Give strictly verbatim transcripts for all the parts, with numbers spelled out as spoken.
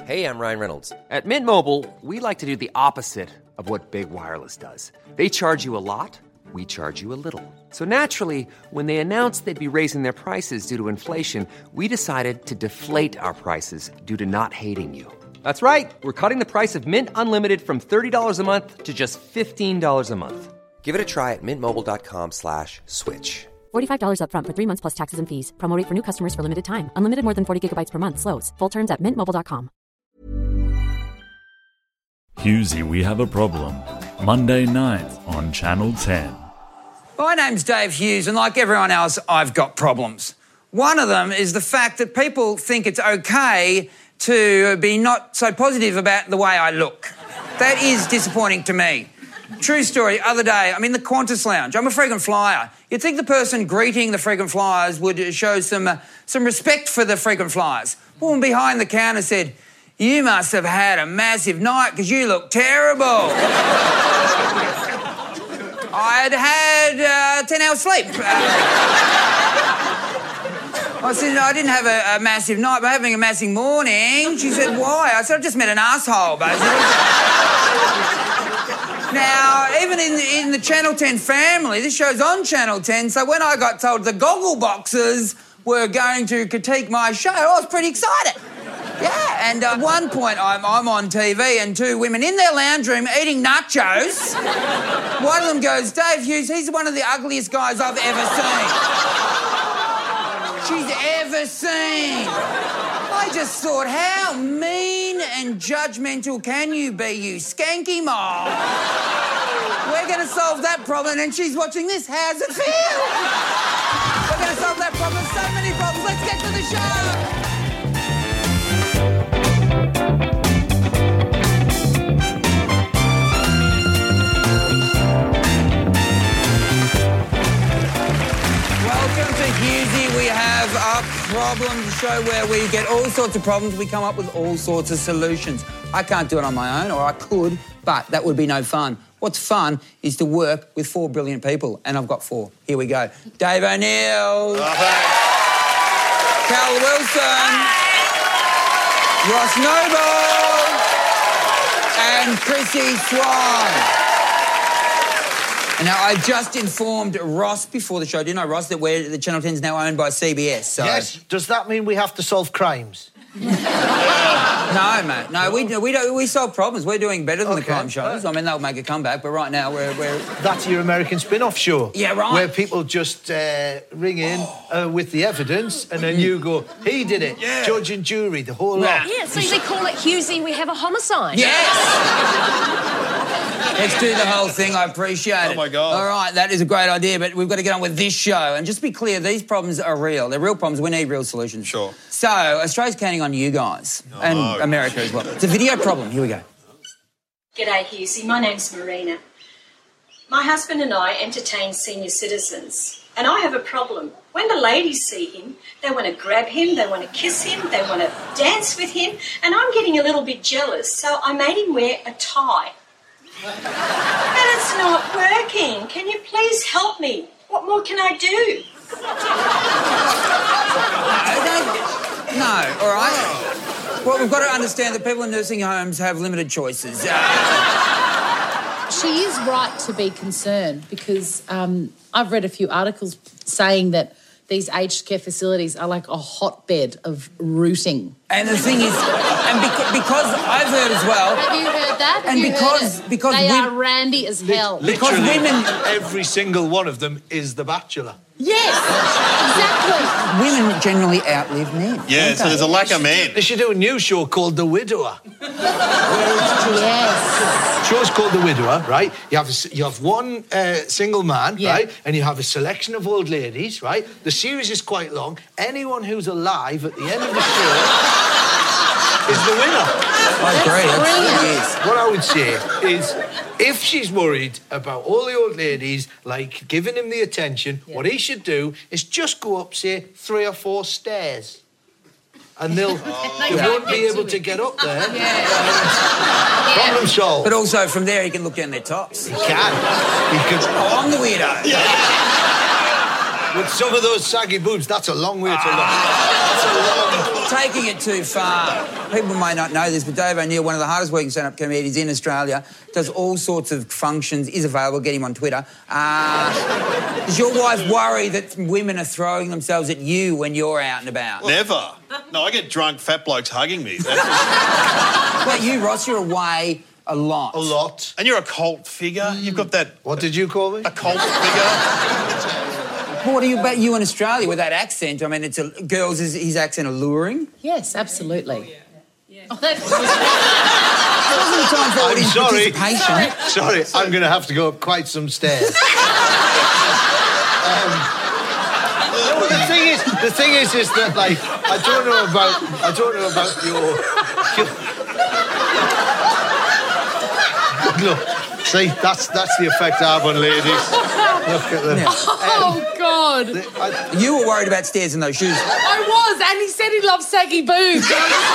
Hey, I'm Ryan Reynolds. At Mint Mobile, we like to do the opposite of what Big Wireless does. They charge you a lot, we charge you a little. So naturally, when they announced they'd be raising their prices due to inflation, we decided to deflate our prices due to not hating you. That's right. We're cutting the price of Mint Unlimited from thirty dollars a month to just fifteen dollars a month. Give it a try at mintmobile.com slash switch. forty-five dollars up front for three months plus taxes and fees. Promo rate for new customers for limited time. Unlimited more than forty gigabytes per month. Slows full terms at mint mobile dot com. Hughesy, we have a problem. Monday night on Channel ten. My name's Dave Hughes, and like everyone else, I've got problems. One of them is the fact that people think it's okay to be not so positive about the way I look. That is disappointing to me. True story, other day, I'm in the Qantas lounge. I'm a frequent flyer. You'd think the person greeting the frequent flyers would show some, uh, some respect for the frequent flyers. Woman behind the counter said, "You must have had a massive night because you look terrible." I'd had uh, ten hours sleep. Uh, I said, "I didn't have a, a massive night, but having a massive morning." She said, "Why?" I said, "I just met an asshole, basically." Now, even in the, in the Channel ten family, this show's on Channel ten, so when I got told the goggle boxes were going to critique my show, I was pretty excited. Yeah, and uh, at one point I'm, I'm on T V and two women in their lounge room eating nachos. One of them goes, "Dave Hughes, he's one of the ugliest guys I've ever seen." She's ever seen. I just thought, how mean and judgmental can you be, you skanky mob? We're going to solve that problem, and she's watching this. How's it feel? We're going to solve that problem. So many problems. Let's get to the show. Welcome to Hughesy. We have a problem show where we get all sorts of problems. We come up with all sorts of solutions. I can't do it on my own, or I could, but that would be no fun. What's fun is to work with four brilliant people, and I've got four. Here we go. Dave O'Neill. Oh, Cal Wilson. Hi. Ross Noble. And Chrissy Swan. Now, I just informed Ross before the show, do you know, Ross, that we're, the Channel ten is now owned by C B S, so... Yes. Does that mean we have to solve crimes? No, mate. No, we we don't. We solve problems. We're doing better than okay. the crime shows. I mean, they'll make a comeback, but right now we're... we're... That's your American spin-off show. Yeah, right. Where people just uh, ring in uh, with the evidence, and then you go, he did it. Yeah. Judge and jury, the whole lot. Yeah, so they call it Hughesy, we have a homicide. Yes! Let's do the whole thing. I appreciate it. Oh, my God. All right, that is a great idea, but we've got to get on with this show. And just be clear, these problems are real. They're real problems. We need real solutions. Sure. So, Australia's counting on you guys. Oh, and no. America as well. It's a video problem. Here we go. G'day, Hughesy. My name's Marina. My husband and I entertain senior citizens, and I have a problem. When the ladies see him, they want to grab him, they want to kiss him, they want to dance with him, and I'm getting a little bit jealous, so I made him wear a tie. But it's not working. Can you please help me? What more can I do? No, no, all right? Well, we've got to understand that people in nursing homes have limited choices. Uh, She is right to be concerned because um, I've read a few articles saying that these aged care facilities are like a hotbed of rooting. And the thing is, and beca- because I've heard as well... Have you heard that? Have and you because, heard it? because They we- are randy as hell. Because Literally, women... every single one of them is The Bachelor. Yes, exactly. Women generally outlive men. Yeah, so there's a lack of men. They should do a new show called The Widower. Yes. Show's called The Widower, right? You have a, you have one uh, single man, Yeah. right? And you have a selection of old ladies, right? The series is quite long. Anyone who's alive at the end of the show is the winner. I agree. That's brilliant. yes. What I would say is, if she's worried about all the old ladies, like, giving him the attention, Yeah. what he should do is just go up, say, three or four stairs. And they'll, they won't be able to get up there. Yeah. Problem solved. But also, from there, he can look down their tops. He can. He can. Oh, I'm the weirdo. With some of those saggy boobs, that's a long way to look. That's a long... taking it too far. People may not know this, but Dave O'Neill, one of the hardest working stand-up comedians in Australia, does all sorts of functions, is available, get him on Twitter. Uh, does your wife worry that women are throwing themselves at you when you're out and about? Never. No, I get drunk fat blokes hugging me. That's Well, you, Ross, you're away a lot. A lot. And you're a cult figure. Mm. You've got that... What did you call me? A cult figure. What are you about you in Australia with that accent? I mean, it's a, girls, is his accent alluring? Yes, absolutely. Oh, yeah. Yeah. Oh, that's... Wasn't the time for I'm audience sorry. participation. Sorry, I'm going to have to go up quite some stairs. um, no, the thing is, the thing is, is that like I don't know about, I don't know about your. your... Look, see, that's that's the effect I have on ladies. Look at them. Yeah. Oh, Um, God. the- I- You were worried about stairs in those shoes. I was, and he said he loves saggy boobs.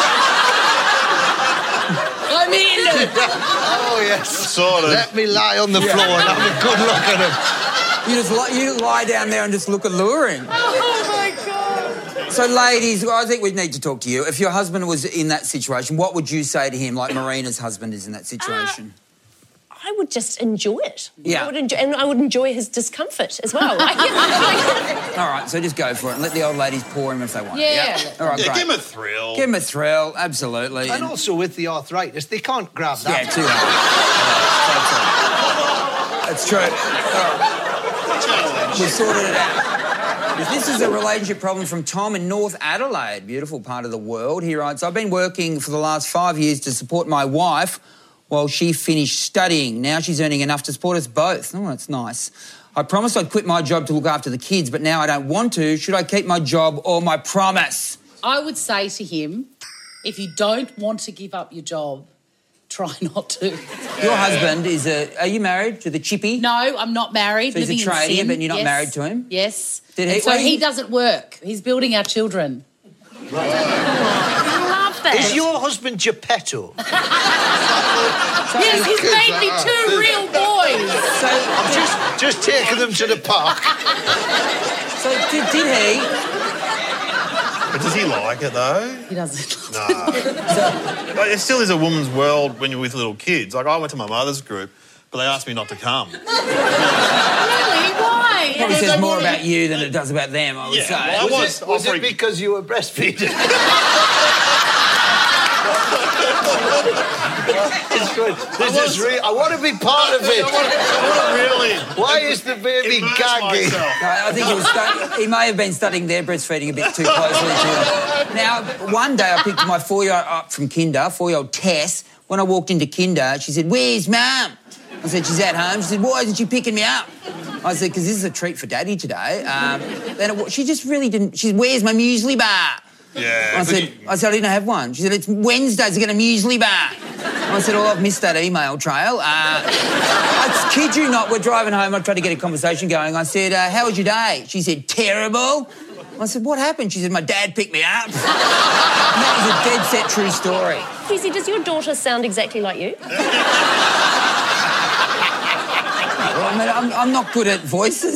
I'm in. oh yes, Sort of. Let me lie on the floor and have a good look at him. You just li- you lie down there and just look alluring. Oh, my God. So, ladies, I think we need to talk to you. If your husband was in that situation, what would you say to him, like Marina's husband is in that situation? Uh, I would just enjoy it. Yeah. I would enjoy, and I would enjoy his discomfort as well. All right, so just go for it and let the old ladies pour him if they want. Yeah. All right, Yeah, great. give him a thrill. Give him a thrill, absolutely. And also with the arthritis, they can't grab that. Yeah, too hard. That's true. All right. We've sorted it out. This is a relationship problem from Tom in North Adelaide, beautiful part of the world. He writes, I've been working for the last five years to support my wife while she finished studying. Now she's earning enough to support us both. Oh, that's nice. I promised I'd quit my job to look after the kids, but now I don't want to. Should I keep my job or my promise? I would say to him, if you don't want to give up your job, try not to. Your husband is a... Are you married to the chippy? No, I'm not married. So he's a living in tradie, sin. but you're not Yes. married to him? Yes. Did he- And so well, he he- doesn't work. He's building our children. I love that. Is your husband Geppetto? Yes, he's made me two real boys. So, I'm just, just taking them to the park. so did, did he... But does he like it, though? He doesn't. No. But it still is a woman's world when you're with little kids. Like, I went to my mother's group, but they asked me not to come. Really? Why? Probably Because says they more wanted- about you than it does about them, I would Yeah, say. well, I Was, was it, was it offering- because you were breastfeeding? It's good. This is real. I want to be part of it. I want to, I want to really... Why is the baby immerse gagging? myself. No, I think he, was stu- he may have been studying their breastfeeding a bit too closely to... Now, one day I picked my four-year-old up from kinder, four-year-old Tess. When I walked into kinder, she said, "Where's Mum?" I said, "She's at home." She said, "Why isn't she picking me up?" I said, "Because this is a treat for Daddy today." Um, then it, she just really didn't... She said, "Where's my muesli bar?" Yeah. I said, I said, I didn't have one. She said, "It's Wednesdays, I get a muesli bar." I said, "Oh, I've missed that email trail." Uh, I kid you not, we're driving home, I tried to get a conversation going. I said, uh, "How was your day?" She said, "Terrible." I said, "What happened?" She said, "My dad picked me up." And that was a dead set true story. Husey, does your daughter sound exactly like you? Well, I mean, I'm, I'm not good at voices.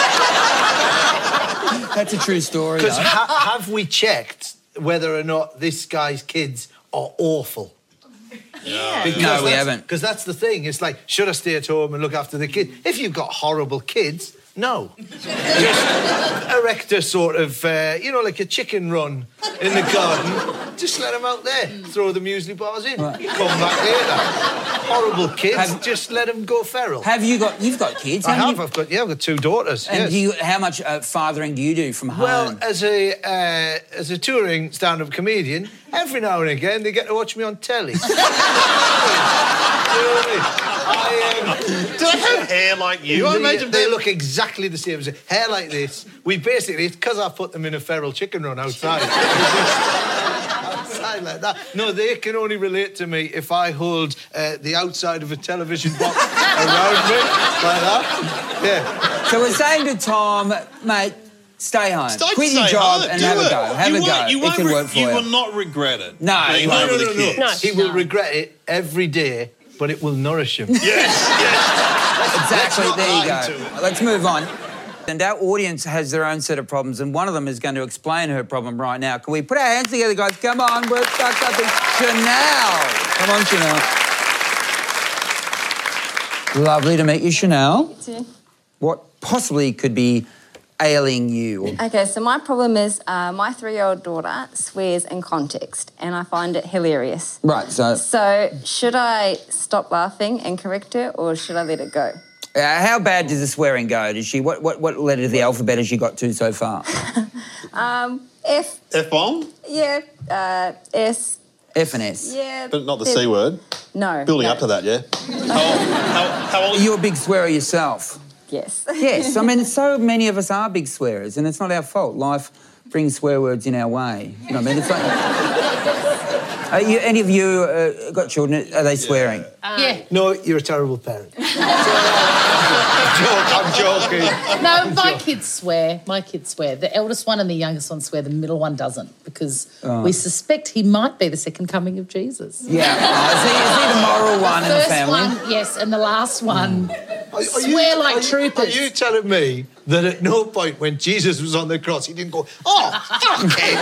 That's a true story, Because though. ha- have we checked whether or not this guy's kids are awful? Yeah. Because No, we that's- haven't. Because that's the thing. It's like, should I stay at home and look after the kids? If you've got horrible kids, no. Just erect a sort of, uh, you know, like a chicken run in the garden. Just let them out there. Throw the muesli bars in. Right. Come back later. Horrible kids, Have- just let them go feral. Have you got... You've got kids, I haven't have. you? I've got, yeah, I've got two daughters. And yes. do you, how much uh, fathering do you do from home? Well, as a uh, as a touring stand-up comedian, every now and again they get to watch me on telly. You know what I mean? I, um, Do they have hair like you? I they, imagine they them- look exactly the same. Hair like this. We basically, it's because I put them in a feral chicken run outside. Outside like that. No, they can only relate to me if I hold uh, the outside of a television box around me like that. Yeah. So we're saying to Tom, mate, stay home. Stay- Quit your stay job home, and do have it. a go. Have you a won't- go. You It won't can re- work for you you. will not regret it. No, being you home won't. with No, the no, no. kids. No. He will regret it every day, but it will nourish him. Yes, yes. Exactly, Let's not there you lie to go. him. Let's move on. And our audience has their own set of problems, and one of them is going to explain her problem right now. Can we put our hands together, guys? Come on, we're stuck up in Chanel. Come on, Chanel. Lovely to meet you, Chanel. You too. What possibly could be ailing you? Okay, so my problem is uh, my three-year-old daughter swears in context, and I find it hilarious. Right, so... So should I stop laughing and correct her, or should I let it go? Uh, how bad does the swearing go? Does she... What, what, what letter of the alphabet has she got to so far? um, F. F-bomb? Yeah, uh, S. F and S? Yeah. But not the C word? No. Building no. up to that, yeah? how, how, how old are you? You're a big swearer yourself. Yes. Yes, I mean, so many of us are big swearers, and it's not our fault. Life brings swear words in our way. You know what I mean? It's like... Are you, any of you uh, got children? Are they swearing? Um, yeah. No, you're a terrible parent. I'm joking. I'm joking. No, my kids swear. My kids swear. The eldest one and the youngest one swear. The middle one doesn't, because oh. we suspect he might be the second coming of Jesus. Yeah. Oh, is, he, is he the moral one the in the family? First one, yes, and the last one Are, are swear you, like are you, troopers. Are you telling me that at no point when Jesus was on the cross he didn't go, oh, fuck it.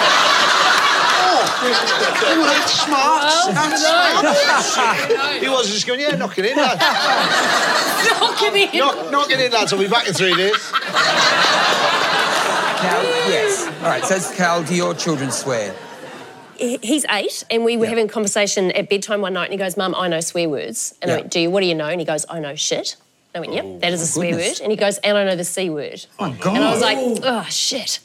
Oh, that's smart. Oh, That's no. smart. He was just going, yeah, knock it in, lad. Knock it in. Knock, knock it in, lads. I'll be back in three days. Now, yes. All right, so, Carl, do your children swear? He's eight, and we were yeah. having a conversation at bedtime one night, and he goes, Mum, I know swear words. And yeah. I went, do you? What do you know? And he goes, I know shit. And I went, yep, oh, that is a swear goodness. word. And he goes, and I know the C word. Oh, my God. And I was like, oh, shit.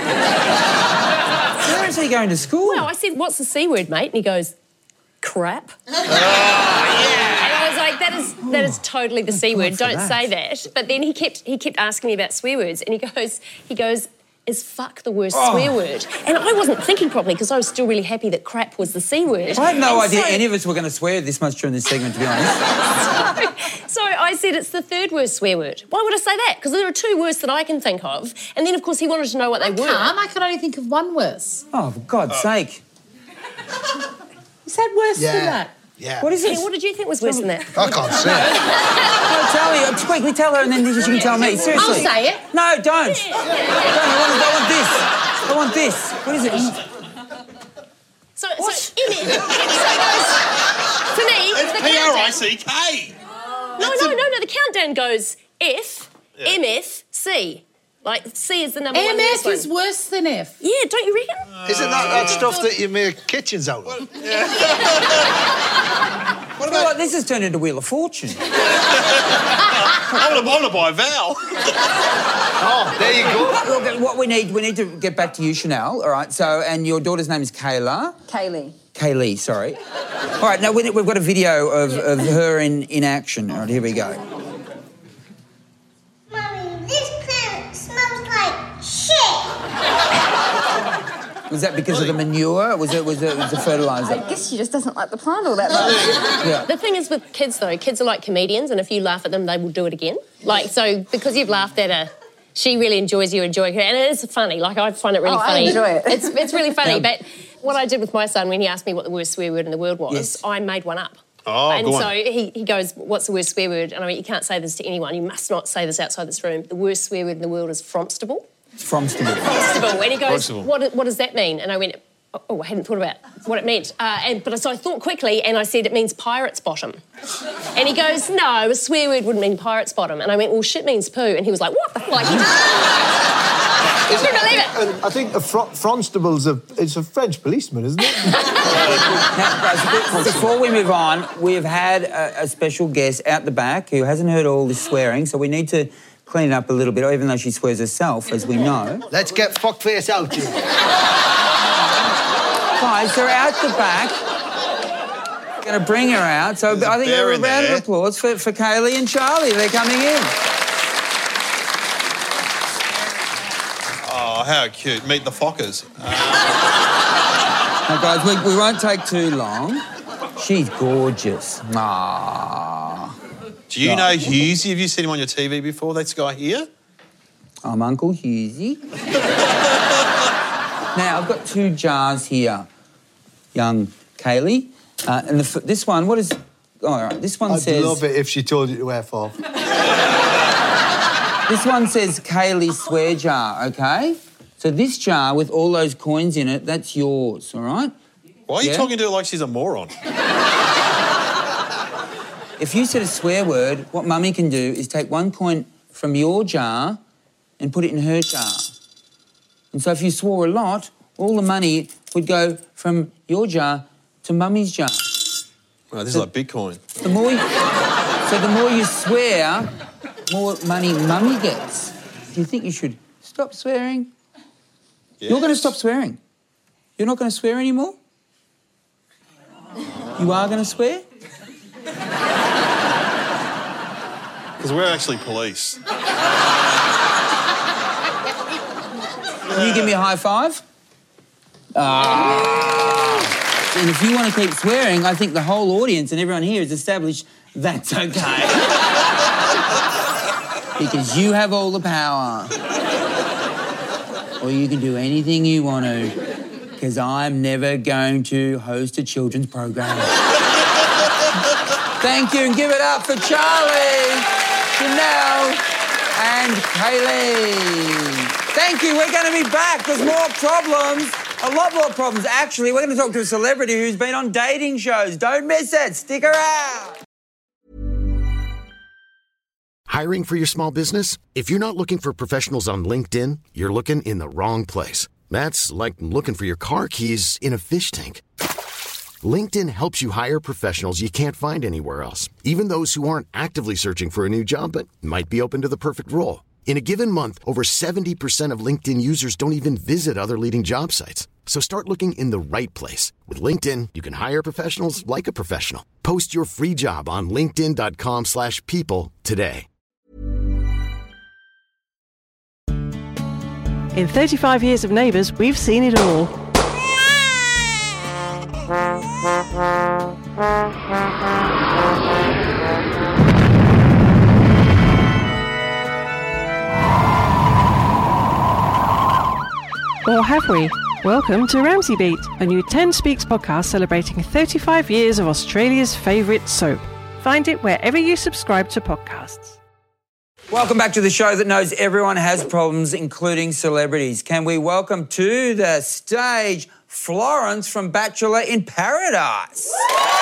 Where is he going to school? Well, I said, what's the C word, mate? And he goes, crap. Oh, yeah. And I was like, that is that is totally the C word. Don't that. say that. But then he kept he kept asking me about swear words, and he goes, he goes, is fuck the worst Oh. swear word? And I wasn't thinking properly because I was still really happy that crap was the C word. I had no And idea so- any of us were going to swear this much during this segment, to be honest. So I said it's the third worst swear word. Why would I say that? Because there are two worst that I can think of. And then, of course, he wanted to know what they I were. can't. I can only think of one worse. Oh, for God's Uh. sake. Is that worse Yeah. than that? Yeah. What is Hey, this? what did you think was worse than that? I can't say it. No, tell me. Quickly tell her and then she can tell me. Seriously. I'll say it. No, don't. Don't. I want, I want this. I want this. What is it? So, so in it, so it goes, for me, It's the P R I countdown... C K. No, no, no, no, the countdown goes F, M F, C. Like, C is the number one. M F worst is one. worse than F. Yeah, don't you reckon? Isn't that that stuff that you make kitchens out of? What about this has turned into Wheel of Fortune? I want to buy a vowel. Oh, there you go. Look, what we need, we need to get back to you, Chanel. All right. So, and your daughter's name is Kayla. Kaylee. Kaylee, sorry. All right. Now we- we've got a video of, of her in in action. All right. Here we go. Mommy, this plant smells like shit. Was that because of the manure? Was it was it was the fertilizer? I guess she just doesn't like the plant all that much. Yeah. The thing is with kids, though, kids are like comedians, and if you laugh at them, they will do it again. Like, so because you've laughed at her, she really enjoys you enjoying her, and it is funny. Like, I find it really Oh, I funny. enjoy it. It's, it's really funny, Yeah. but what I did with my son when he asked me what the worst swear word in the world was, Yes. I made one up. Oh, and go on. so he, he goes, what's the worst swear word? And I mean, you can't say this to anyone. You must not say this outside this room. The worst swear word in the world is fromstable. From Stimble. Fromstable. And he goes, Fromstable. what, what does that mean? And I went, oh, I hadn't thought about what it meant. Uh, and, but so I thought quickly and I said, it means pirate's bottom. And he goes, no, a swear word wouldn't mean pirate's bottom. And I went, well, shit means poo. And he was like, what the fuck? He just... I couldn't believe it. And I think a fr- Fronstable's a it's a French policeman, isn't it? Now, guys, before we move on, we've had a, a special guest out the back who hasn't heard all this swearing, so we need to clean it up a little bit, even though she swears herself, as we know. Let's get fuckface out here. Guys, they're out the back. Going to bring her out. So There's a I think bear a in round there. of applause for, for Kaylee and Charlie. They're coming in. Oh, how cute. Meet the Fockers. Now, guys, we, we won't take too long. She's gorgeous. Ah. Do you know Hughesy? Have you seen him on your T V before? This guy here? I'm Uncle Hughesy. Now, I've got two jars here. Young Kaylee. Uh, and the, f- this one, what is... Oh, all right, this one I'd says... love it if she told you to wear off. This one says Kaylee swear jar, okay? So this jar with all those coins in it, that's yours, all right? Why are you Yeah? talking to her like she's a moron? If you said a swear word, what Mummy can do is take one coin from your jar and put it in her jar. And so if you swore a lot, all the money would go from your jar to Mummy's jar. Oh, this is like Bitcoin. The more you, so the more you swear, more money Mummy gets. Do you think you should stop swearing? Yes. You're going to stop swearing. You're not going to swear anymore? You are going to swear? Because we're actually police. Can you give me a high five? Ah. And if you want to keep swearing, I think the whole audience and everyone here has established that's okay. Because you have all the power. Or you can do anything you want to. Because I'm never going to host a children's program. Thank you, and give it up for Charlie, Janelle, and Kaylee. Thank you. We're going to be back. There's more problems. A lot more problems. Actually, we're going to talk to a celebrity who's been on dating shows. Don't miss it. Stick around. Hiring for your small business? If you're not looking for professionals on LinkedIn, you're looking in the wrong place. That's like looking for your car keys in a fish tank. LinkedIn helps you hire professionals you can't find anywhere else, even those who aren't actively searching for a new job but might be open to the perfect role. In a given month, over seventy percent of LinkedIn users don't even visit other leading job sites. So start looking in the right place. With LinkedIn, you can hire professionals like a professional. Post your free job on linkedin dot com slash people today. In thirty-five years of Neighbours, we've seen it all. Or have we? Welcome to Ramsay Beat, a new Ten Speaks podcast celebrating thirty-five years of Australia's favourite soap. Find it wherever you subscribe to podcasts. Welcome back to the show that knows everyone has problems, including celebrities. Can we welcome to the stage Florence from Bachelor in Paradise?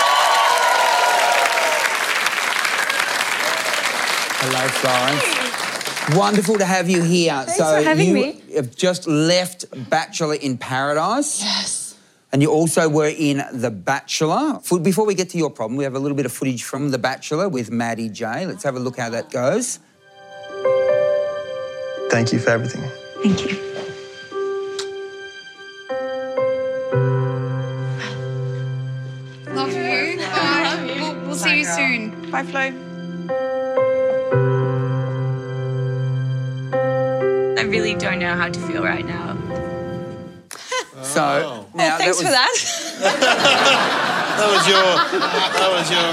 Hello, Florence. Wonderful to have you here. Thanks so for having you me. have just left Bachelor in Paradise. Yes. And you also were in The Bachelor. For- Before we get to your problem, we have a little bit of footage from The Bachelor with Maddie J. Let's have a look how that goes. Thank you for everything. Thank you. Love you. Bye. We'll, we'll see you soon. Bye, Flo. I really don't know how to feel right now. So now oh, thanks that was, for that. That was your. That was your.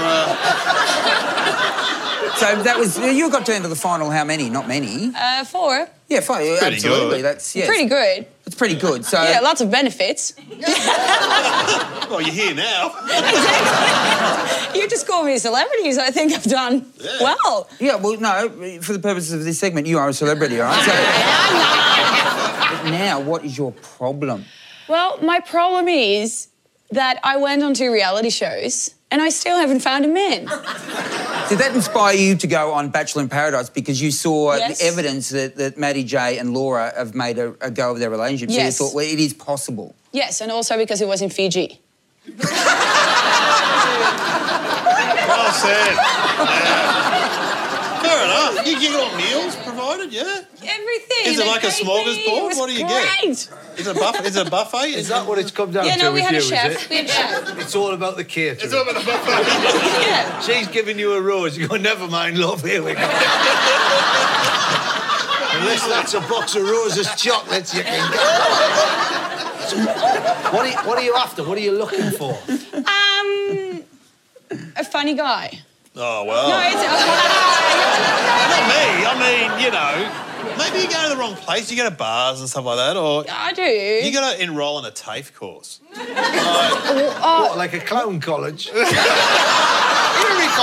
Uh... So that was you got down to the final. How many? Not many. Uh, four. Yeah, fine. Pretty Absolutely. good. That's yeah. Pretty good. It's pretty good. So Yeah, lots of benefits. Well, you're here now. You just call me celebrities. I think I've done Yeah. well. Yeah, well, no. For the purposes of this segment, you are a celebrity, all right? So, but now, what is your problem? Well, my problem is that I went on two reality shows and I still haven't found a man. Did that inspire you to go on Bachelor in Paradise because you saw Yes. the evidence that, that Maddie J and Laura have made a, a go of their relationship? Yes. So you thought, well, it is possible. Yes, and also because it was in Fiji. Well said. Yeah. Fair enough. You, you got meals provided, yeah? Everything. Is it They like a paid me. smorgasbord? It was What do you great. get? Is it a buffet? Is it a buffet? Is that what it's come down Yeah, to no, we with had you, a is chef. it? We had a chef. It's all about the catering. It's all about the buffet. Yeah. She's giving you a rose. You go, never mind, love, here we go. Unless that's a box of Rose's chocolates, you can go. So, what, are you, what are you after? What are you looking for? Um, a funny guy. Oh, well. No, it's... Not me. I mean, you know, maybe you go to the wrong place. You go to bars and stuff like that, or I do. you got to enrol in a TAFE course. What, like a clown college? Here he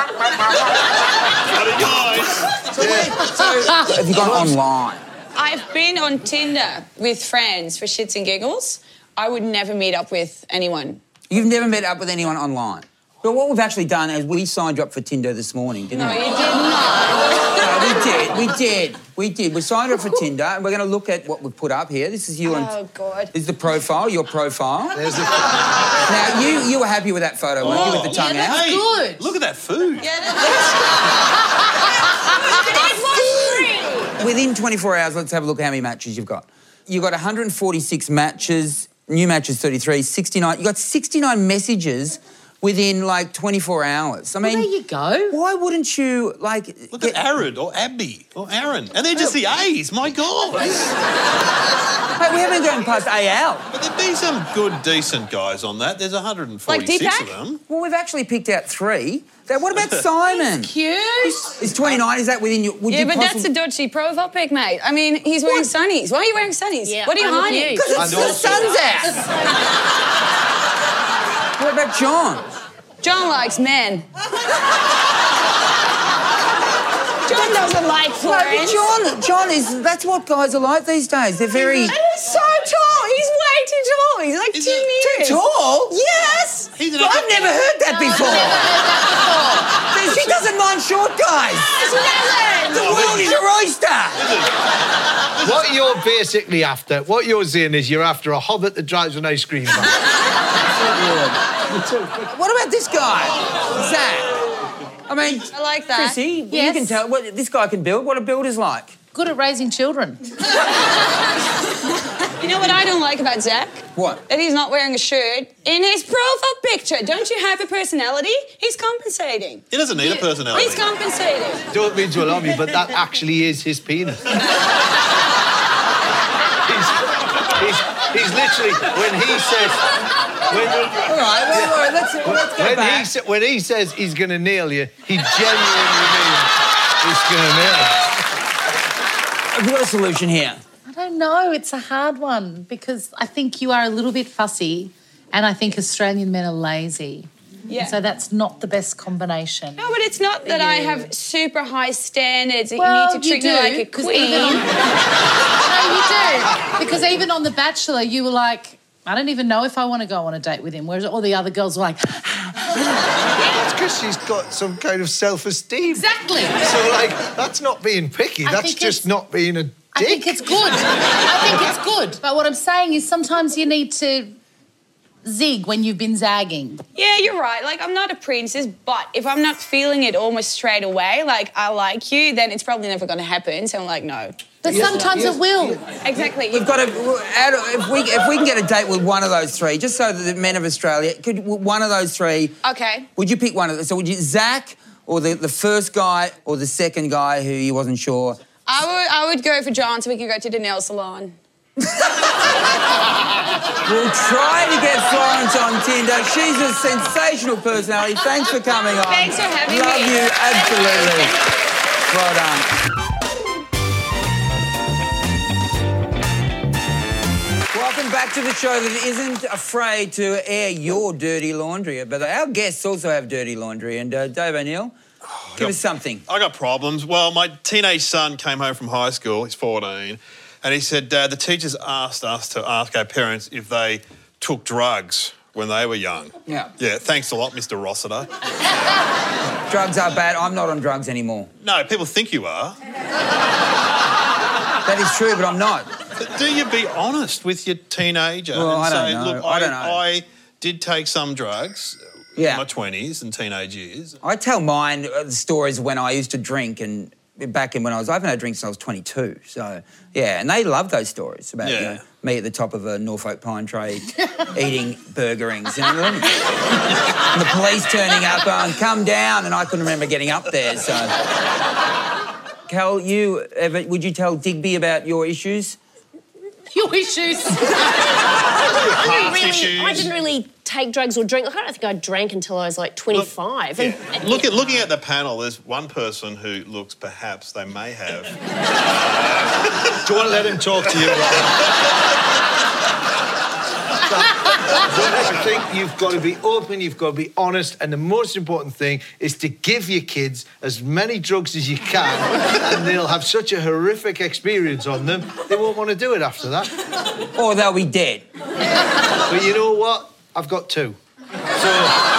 comes. So, so have you gone online? I've been on Tinder with friends for shits and giggles. I would never meet up with anyone. You've never met up with anyone online? But what we've actually done is we signed you up for Tinder this morning, didn't No, we? you did not. No, we did, we did, we did. We signed up for Tinder and we're going to look at what we've put up here. This is you and... Oh, God. This is the profile, your profile. There's the... Now, you you were happy with that photo, weren't you, with the tongue yeah, that's out? Hey, good. Look at that food. Yeah, that's Within twenty-four hours, let's have a look at how many matches you've got. You've got one hundred forty-six matches, new matches thirty-three, sixty-nine. You got sixty-nine messages within like twenty-four hours. I mean, Well, there you go. why wouldn't you like Look get... at Aaron or Abby or Aaron. And they're just the A's, my God. Hey, we haven't gone past A L. But there'd be some good, decent guys on that. There's one hundred forty-six Like of Deepak? them. Well, we've actually picked out three. Now, what about Simon? Cute. Is twenty-nine, is that within your... Would Yeah, you but possibly... that's a dodgy profile pic, mate. I mean, he's wearing sunnies. Why are you wearing sunnies? Yeah, what are you I'm with hiding? you. Because it's And the also- sun's out. What about John? John likes men. John doesn't like No, but friends. John, John is... That's what guys are like these days. They're very... And he's so tall. He's way too tall. He's like Is two it meters. Too tall? Yes. He's an I've never heard that before. She doesn't mind short guys. The world is your oyster. What you're basically after, what you're saying is you're after a hobbit that drives an ice cream van. What about this guy, Zach? I mean, I like that. Chrissy, you Yes. can tell what this guy can build. What a builder's like. Good at raising children. You know what I don't like about Zach? What? That he's not wearing a shirt in his profile picture. Don't you have a personality? He's compensating. He doesn't need a personality. He's compensating. Don't mean to alarm you, but that actually is his penis. he's, he's, he's literally, when he says... When, All right, well, all right, let's, let's go when, back. he, sa- when he says he's going to nail you, he genuinely means he's going to nail you. Have you got a solution here? I don't know. It's a hard one because I think you are a little bit fussy and I think Australian men are lazy. Yeah. So that's not the best combination. No, but it's not that I have super high standards that Well, you need to treat you me do, like a 'cause queen. even on- No, you do. Because even on The Bachelor, you were like, I don't even know if I want to go on a date with him, whereas all the other girls were like... It's because she's got some kind of self-esteem. Exactly. So, like, that's not being picky. I That's think just it's- not being a dick. I think it's good. I think it's good. But what I'm saying is sometimes you need to zig when you've been zagging. Yeah, you're right. Like, I'm not a princess, but if I'm not feeling it almost straight away, like, I like you, then it's probably never going to happen. So I'm like, no. But sometimes it will. Exactly. We've got to... Out of, if, we, if we can get a date with one of those three, just so that the men of Australia... Could one of those three... Okay. Would you pick one of them? So would you... Zach or the, the first guy or the second guy who you wasn't sure... I would, I would go for John so we can go to the nail salon. We'll try to get Florence on Tinder. She's a sensational personality. Thanks for coming on. Thanks for having Love me. you, absolutely. Well done. Welcome back to the show that isn't afraid to air your dirty laundry. But our guests also have dirty laundry. And uh, Dave O'Neill, give us something. I got problems. Well, my teenage son came home from high school. He's fourteen. And he said, Dad, the teachers asked us to ask our parents if they took drugs when they were young. Yeah. Yeah, thanks a lot, Mister Rossiter. Drugs are bad. I'm not on drugs anymore. No, people think you are. That is true, but I'm not. But do you be honest with your teenager Well, and I don't say, know. look, I don't know. I did take some drugs Yeah. in my twenties and teenage years. I tell mine uh, the stories when I used to drink and back in when I was, I haven't had a drink since I was twenty-two. So, yeah, and they love those stories about you Yeah. know, me at the top of a Norfolk pine tree eating burger rings. You know? And the police turning up and come down, and I couldn't remember getting up there. So, Cal, you ever, would you tell Digby about your issues? Your issues. I didn't really, issues. I didn't really take drugs or drink. I don't think I drank until I was like twenty-five. Yeah. And, Look at looking at the panel, there's one person who looks perhaps they may have. Do you want to let him talk to you, Robert? I think you've got to be open, you've got to be honest, and the most important thing is to give your kids as many drugs as you can, and they'll have such a horrific experience on them, they won't want to do it after that. Or they'll be dead. But you know what? I've got two. So...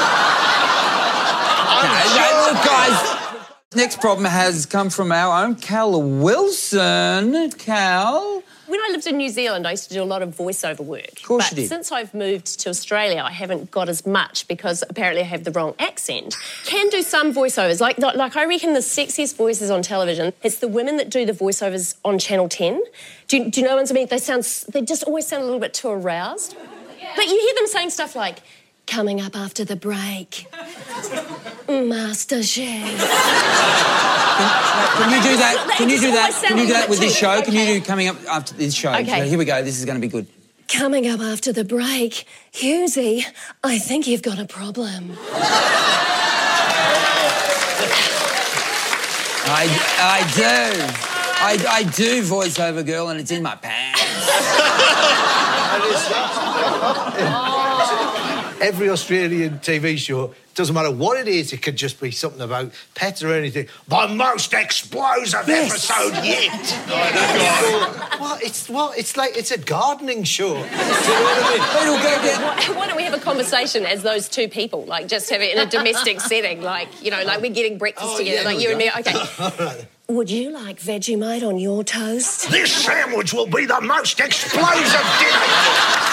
No, no, look, guys... Next problem has come from our own Cal Wilson. Cal? When I lived in New Zealand, I used to do a lot of voiceover work. Of course but you did. Since I've moved to Australia, I haven't got as much because apparently I have the wrong accent. Can do some voiceovers. Like, like I reckon the sexiest voices on television, it's the women that do the voiceovers on Channel ten. Do you, do you know what I mean? They sound, they just always sound a little bit too aroused. But you hear them saying stuff like, coming up after the break, Master Chef. Can you do that? Can you do that? Can you do that with this show? Okay. Can you do coming up after this show? Okay. So here we go. This is going to be good. Coming up after the break, Hughesy, I think you've got a problem. I, I do. I, I do voiceover girl, and it's in my pants. Every Australian T V show, doesn't matter what it is, it could just be something about pets or anything. The most explosive Yes. episode yet. Well, it's well, it's like it's a gardening show. Do you know what I mean? It'll go get... Why, why don't we have a conversation as those two people, like just have it in a domestic setting, like, you know, like we're getting breakfast Oh, together, yeah, like there you we and me. go. Okay. All right. Would you like Vegemite on your toast? This sandwich will be the most explosive dinner.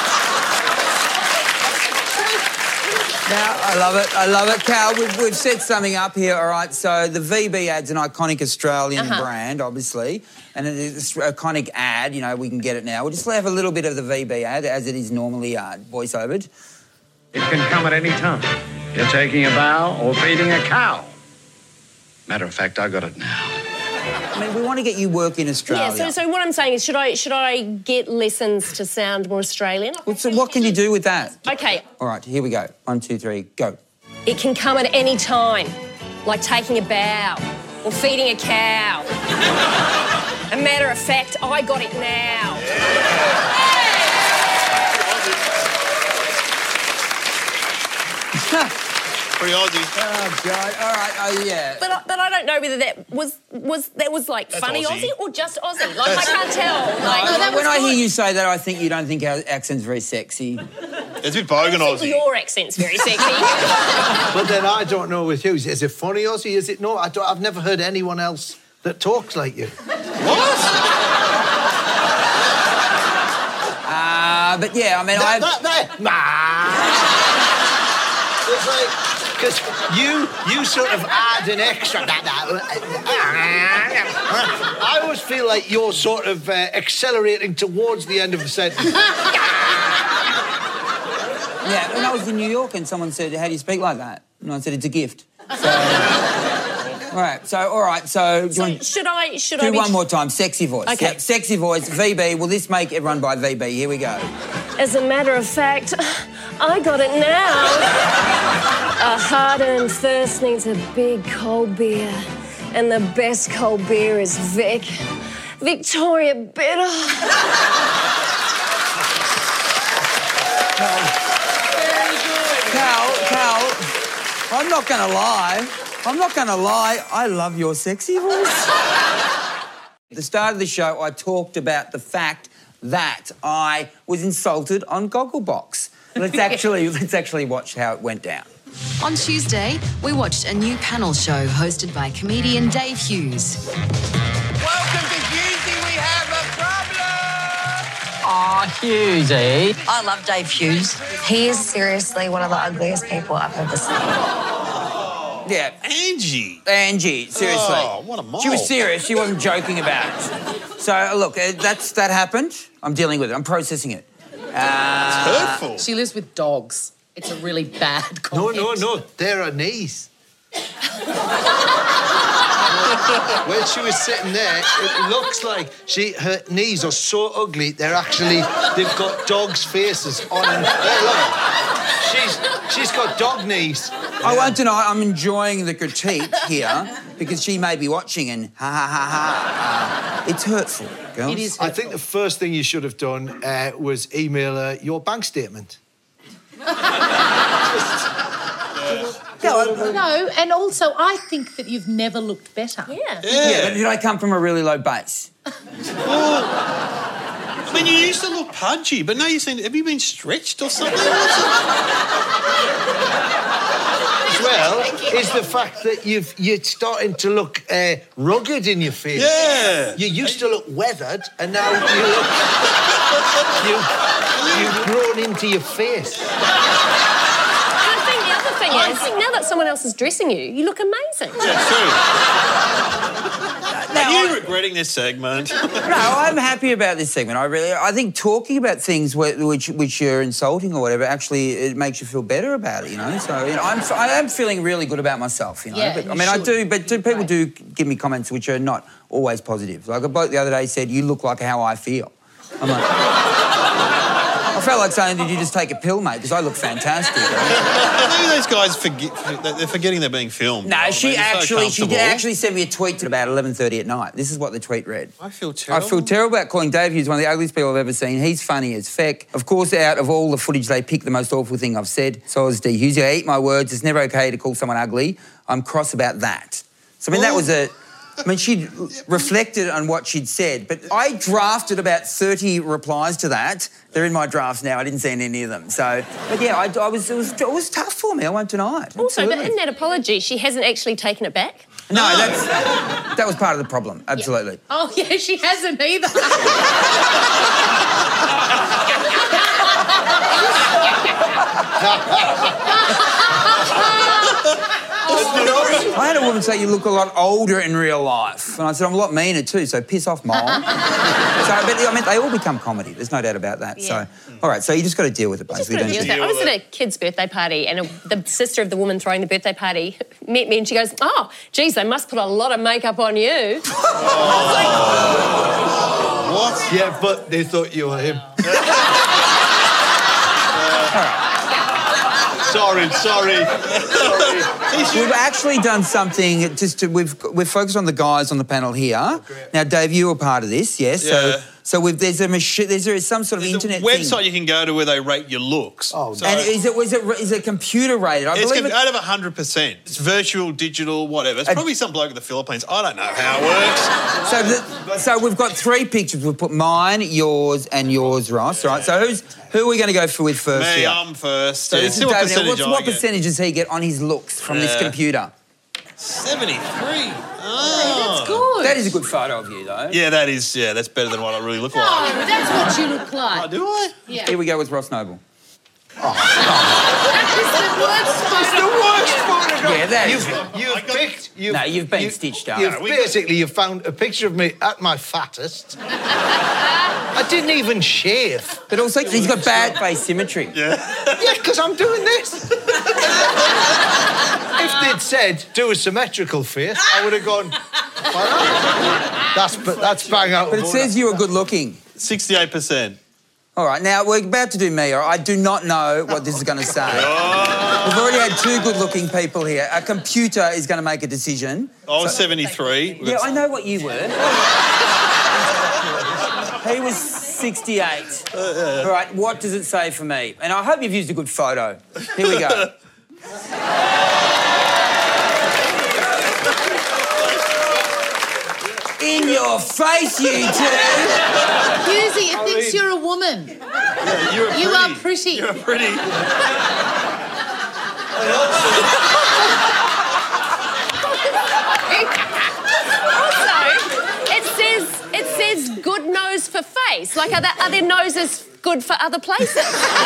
Now, I love it. I love it. Cal, we've, we've set something up here, all right? So the V B ad's an iconic Australian Uh-huh. brand, obviously, and it's an iconic ad, you know, we can get it now. We'll just have a little bit of the V B ad, as it is normally uh, voice-overed. It can come at any time. You're taking a bow or feeding a cow. Matter of fact, I got it now. I mean, we want to get you work in Australia. Yeah, so, so what I'm saying is, should I should I get lessons to sound more Australian? Well, so what can you do with that? Okay, All right, here we go. One, two, three, go. it can come at any time, like taking a bow or feeding a cow. A matter of fact, I got it now. Pretty Aussie. Oh, God. All right, oh, yeah. But I, but I don't know whether that was was that was like That's funny Aussie. Aussie or just Aussie. Like I can't tell. Like, No, no, that was when I hear good. you say that, I think you don't think our accent's very sexy. It's a bit bogan Aussie. Your accent's very sexy. But then I don't know with you. Is it funny, Aussie? Is it not? I don't, I've never heard anyone else that talks like you. What? Uh, but yeah, I mean, That, I. that, that, It's like, because you, you sort of add an extra. I always feel like you're sort of uh, accelerating towards the end of the sentence. Yeah, when I was in New York and someone said, how do you speak like that? And I said, it's a gift. So, all right, so, all right, so... do you So want should I should do I be one more time, sexy voice. Okay. Yep, sexy voice, V B. Will this make everyone by V B? Here we go. As a matter of fact, I got it now. A hard-earned thirst needs a big cold beer, and the best cold beer is Vic. Victoria Bitter. Cal, Cal, I'm not going to lie. I'm not going to lie. I love your sexy voice. At the start of the show, I talked about the fact that I was insulted on Gogglebox. Let's actually, let's actually watch how it went down. On Tuesday, we watched a new panel show hosted by comedian Dave Hughes. Welcome to Hughesy, we have a problem! Aw, Hughesy. I love Dave Hughes. He is seriously one of the ugliest people I've ever seen. Yeah. Angie. Angie, seriously. Oh, what a mole. She was serious. She wasn't joking about it. So, uh, look, uh, that's that happened. I'm dealing with it. I'm processing it. Uh, Hurtful. She lives with dogs. It's a really bad No, comment. no, no. They're her knees. When she was sitting there, it looks like she her knees are so ugly. They're actually they've got dogs' faces on them. Hey, look, she's she's got dog knees. I won't deny I'm enjoying the critique here because she may be watching and ha ha ha ha. Uh, it's hurtful, girls. It is I think the first thing you should have done uh, was email her your bank statement. No, no, and also I think that you've never looked better. Yeah. Yeah, but did I come from a really low base? I mean, you used to look pudgy, but now you seem... Have you been stretched or something? As well is the fact that you've, you're starting to look uh, rugged in your face. Yeah. You used to look weathered, and now you look... you, you've grown into your face. And I think the other thing is, now that someone else is dressing you, you look amazing. Yeah, true. Are you regretting this segment? No, I'm happy about this segment. I really, I think talking about things wh- which which you're insulting or whatever, actually, it makes you feel better about it. You know, so you know, I'm I am feeling really good about myself. You know, Yeah, but you I mean, I should. do, but do, people do give me comments which are not always positive. Like a bloke the other day said, "You look like how I feel." I'm like, I felt like saying, "Did you just take a pill, mate?" Because I look fantastic. Maybe those guys forget, they're forgetting they're being filmed. No, I she mean, it's so actually she did comfortable. actually send me a tweet at about eleven thirty at night. This is what the tweet read. I feel terrible. I feel terrible about calling Dave Hughes one of the ugliest people I've ever seen. He's funny as feck. Of course, out of all the footage, they picked the most awful thing I've said. So I was D. Hughes. I eat my words. It's never okay to call someone ugly. I'm cross about that. So, I mean, that was a... I mean, she'd reflected on what she'd said, but I drafted about thirty replies to that. They're in my drafts now. I didn't send any of them. So, but yeah, I, I was, it was it was tough for me. I won't deny it. Also, but Absolutely. in that apology, she hasn't actually taken it back. No, that's, that was part of the problem. Absolutely. Oh, yeah, she hasn't either. I had a woman say you look a lot older in real life, and I said I'm a lot meaner too. So piss off, mole. So, but I mean, they all become comedy. There's no doubt about that. Yeah. So, all right. So you just got to deal with it, basically. Just Don't gotta you? deal with it. I was at a kid's birthday party, and a, the sister of the woman throwing the birthday party met me, and she goes, "Oh, geez, they must put a lot of makeup on you." What? Yeah, but they thought you were him. Sorry, sorry, sorry. We've actually done something. Just to, we've we've focused on the guys on the panel here. Now, Dave, you were part of this, yes? Yeah. So, so we've, there's a machine. There's, there is some sort of There's internet a website thing. you can go to where they rate your looks. Oh, so And is it was it is it computer rated? I it's believe com- it. out of one hundred percent. It's virtual, digital, whatever. It's Uh, probably some bloke in the Philippines. I don't know how it works. So, the, so we've got three pictures. We've put mine, yours, and yours, Ross. All right. So who's who are we going to go for with first? Me, here? I'm first. So Yeah, this see is what David. Now, percentage what's, I what get. percentage does he get on his looks from this Yeah. computer? seventy-three. Oh. That's good. That is a good photo of you, though. Yeah, that is, yeah, that's better than what I really look No, like. that's what you look like. Oh, do I? Yeah. Here we go with Ross Noble. That is the worst photo. The worst photograph. Yeah, that is. You've, you've picked. You've, No, you've been you- stitched up. You've No, we- basically you've found a picture of me at my fattest. I didn't even shave. But also, he's got bad face symmetry. Yeah. Yeah, because I'm doing this. If they'd said do a symmetrical face, I would have gone. All right. That's but that's bang out. But of it order. says you were good looking. sixty-eight percent. All right, now we're about to do me. All right? I do not know what this is going to say. We've already had two good-looking people here. A computer is going to make a decision. I was seventy-three. Yeah, I know what you were. He was sixty-eight. All right, what does it say for me? And I hope you've used a good photo. Here we go. In your face, you two! Husey, it thinks you're a woman. Yeah, you're You are pretty. You're pretty. Also, it says it says good nose for face. Like, are, that, are their noses good for other places?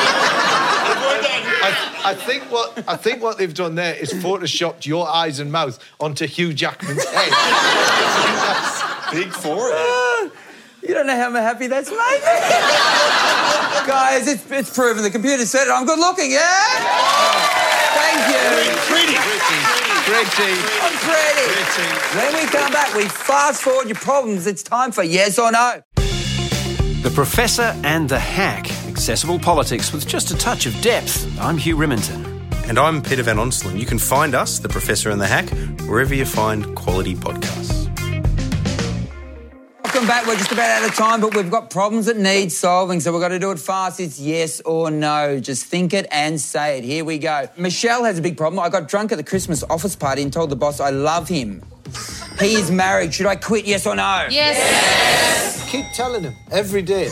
I, I think what I think what they've done there is photoshopped your eyes and mouth onto Hugh Jackman's head. Big forehead. You don't know how happy that's made me. Guys, it's, it's proven. The computer said it. I'm good looking, yeah? Thank you. Pretty. Pretty. I'm pretty. When we come back, we fast forward your problems. It's time for yes or no. The Professor and the Hack. Accessible politics with just a touch of depth. I'm Hugh Remington. And I'm Peter Van Onselen. You can find us, The Professor and the Hack, wherever you find quality podcasts. welcome back. We're just about out of time, but we've got problems that need solving, so we've got to do it fast. It's yes or no. Just think it and say it. Here we go. Michelle has a big problem. I got drunk at the Christmas office party and told the boss I love him. He is married. Should I quit, yes or no? Yes. Yes. Keep telling him every day.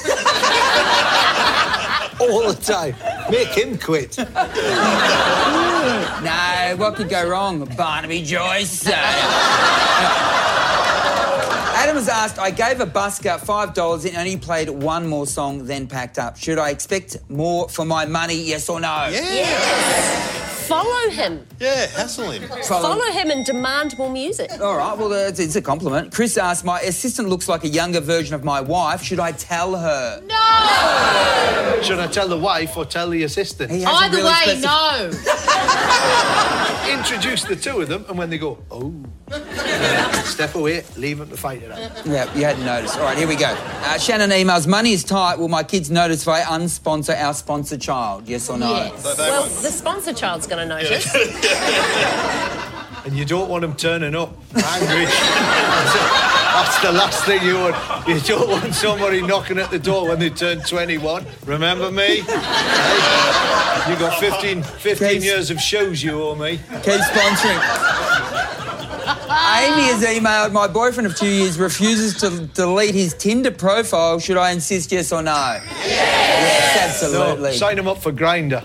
All the time. Make him quit. No, what could go wrong? Barnaby Joyce. Adam has asked, I gave a busker five dollars and only played one more song, then packed up. Should I expect more for my money, yes or no? Yeah. Yes. Follow him. Yeah, hassle him. Follow, Follow him and demand more music. All right, well, uh, it's, it's a compliment. Chris asked, my assistant looks like a younger version of my wife. Should I tell her? No! Should I tell the wife or tell the assistant? Either really way, specific- no. Introduce the two of them, and when they go, oh, step away, leave them to fight it out. Yeah, you hadn't noticed. All right, here we go. Uh, Shannon emails, money is tight. Will my kids notice if I unsponsor our sponsor child? Yes or no? Yes. Well, the sponsor child's going to notice. And you don't want them turning up angry. That's the last thing you want. You don't want somebody knocking at the door when they turn twenty-one. Remember me? You got fifteen, fifteen Keep- years of shows you owe me. Keep sponsoring. Amy has emailed, my boyfriend of two years refuses to delete his Tinder profile. Should I insist yes or no? Yes, yes absolutely. No, sign him up for Grindr.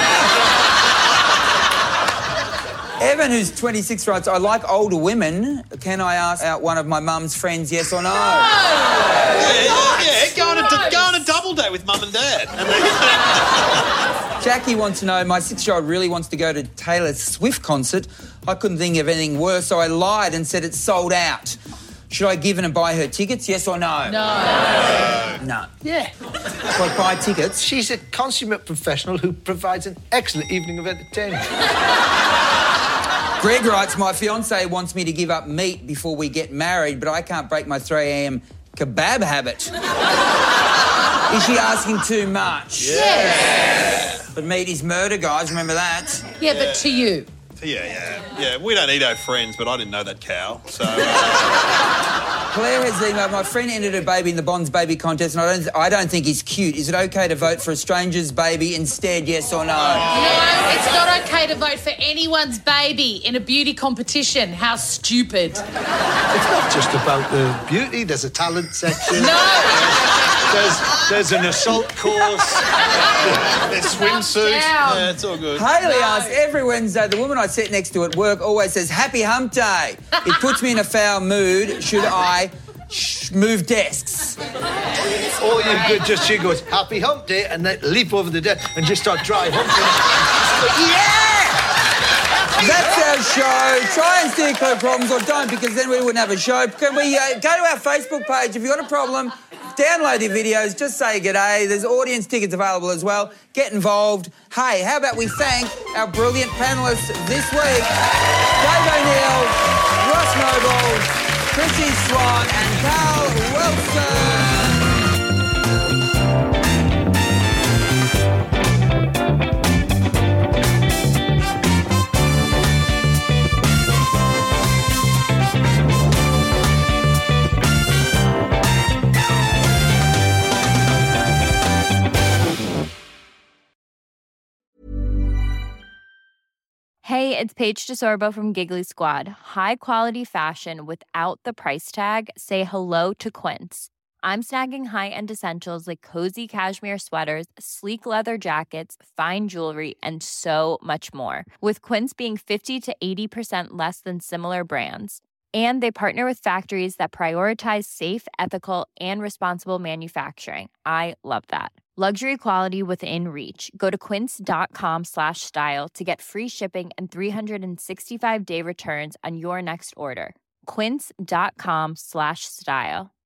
Evan, who's twenty-six, writes, I like older women. Can I ask out one of my mum's friends, yes or no? No! Yeah, yeah, go on, a, go on a double date with mum and dad. And then... Jackie wants to know, my six-year-old really wants to go to Taylor Swift concert. I couldn't think of anything worse, so I lied and said it's sold out. Should I give in and buy her tickets, yes or no? No. No. Yeah. Well, buy tickets. She's a consummate professional who provides an excellent evening of entertainment. Greg writes, my fiancé wants me to give up meat before we get married, but I can't break my three a.m. kebab habit. Is she asking too much? Yes. But meat is murder, guys, remember that? Yeah, but to you. Yeah, yeah. Yeah, we don't eat our friends, but I didn't know that cow, so... Uh... Claire has emailed, my friend entered her baby in the Bonds baby contest and I don't, th- I don't think he's cute. Is it okay to vote for a stranger's baby instead, yes or no? No, it's not okay to vote for anyone's baby in a beauty competition. How stupid. It's not just about the beauty. There's a talent section. No! There's, there's an assault course. There's swimsuits. Yeah, it's all good. Haley no. asks, every Wednesday, the woman I sit next to at work always says, happy hump day. It puts me in a foul mood. Should I sh- move desks? Or you could just, she goes, happy hump day, and then leap over the desk and just start dry humping. Yeah! That's our show. Try and steer clear of problems or don't, because then we wouldn't have a show. Can we uh, go to our Facebook page? If you've got a problem, download the videos, just say g'day. There's audience tickets available as well. Get involved. Hey, how about we thank our brilliant panellists this week? Dave O'Neill, Ross Noble, Chrissy Swan and Carl Wilson. Hey, it's Paige DeSorbo from Giggly Squad. High quality fashion without the price tag. Say hello to Quince. I'm snagging high-end essentials like cozy cashmere sweaters, sleek leather jackets, fine jewelry, and so much more. With Quince being fifty to eighty percent less than similar brands. And they partner with factories that prioritize safe, ethical, and responsible manufacturing. I love that. Luxury quality within reach. Go to quince.com slash style to get free shipping and three sixty-five day returns on your next order. Quince.com slash style.